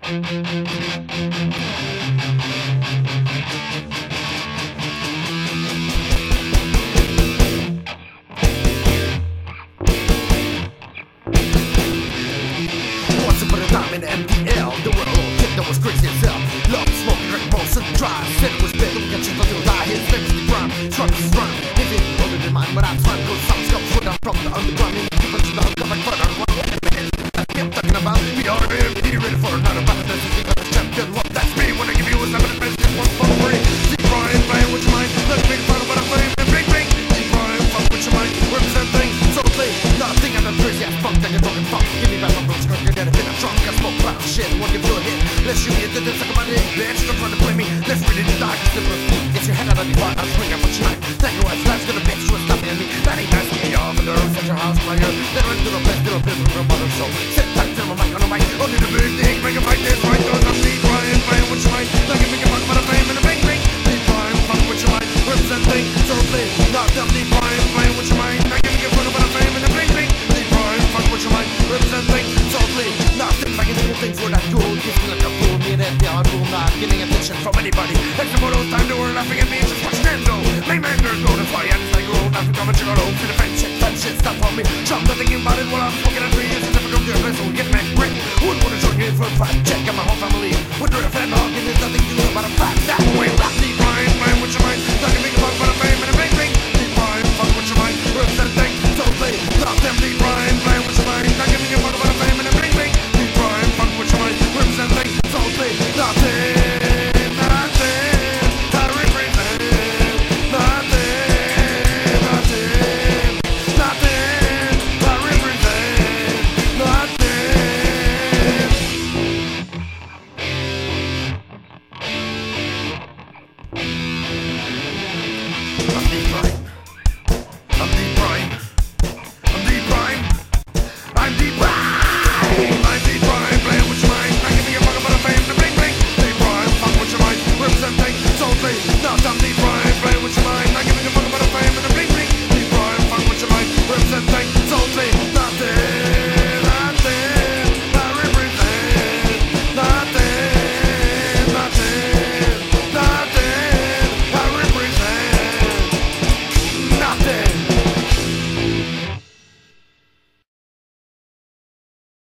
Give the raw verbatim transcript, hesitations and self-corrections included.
Once upon a time in the M D L, the world kid that was crazy as hell. Love smoking, drink balls and drive. Said it was better, we got you until die. His name is the crime, struck his rhyme. He didn't older than mine, but I'm trying to go sounds comes with I'm from the underground. In the people to the uncovered further. One more man, that's me I'm talking about. We are here, we ready for another battle. This is the champion, what that's me. When I give you a seven, best just one for free. Deep Ryan, playing with your mind. Let's make fun of what I'm playing. And bring, bring. Deep Ryan, fuck with your mind. Representing, so play. Nothing I'm not crazy as fuck, that you're talking fuck. Give me back my bros, cause you're dead. I'm drunk, I smoke cloud shit, won't give you a hit. Let's shoot me, then suck about it, bitch. Don't try to play me, let's read it in the dark. Get your head out of the bar, I'll swing out what you like. Thank you, what's life's gonna bitch, what's stopping me. That ain't nice to me, off the nerves at your house, player. Then run to the best, little bit from your mother, so sit tight, tell my mic on the mic. Only the big thing, make a fight this right, cause I'm Deep Ryan, playing what you like. Like you make a fuck about a fame and a bang bang. Deep Ryan, fuck what you like, representing, so play. Not them Deep Ryan, playing what you like. Like you make a fuck about a fame and a bang bang. Deep Ryan, fuck what you like, representing, so play. Nothing back in the things for that gold. Kiss me like a fool, me and empty on room, not getting attention from anybody. Extra for those time they were laughing at me, just watch them go. My man, girls go to fly, and it's like, oh, nothing coming, you go home. For the fence shit, fence shit, stop on me. Jump, not thinking about it while I'm smoking a tree. It's a difficult girl, so get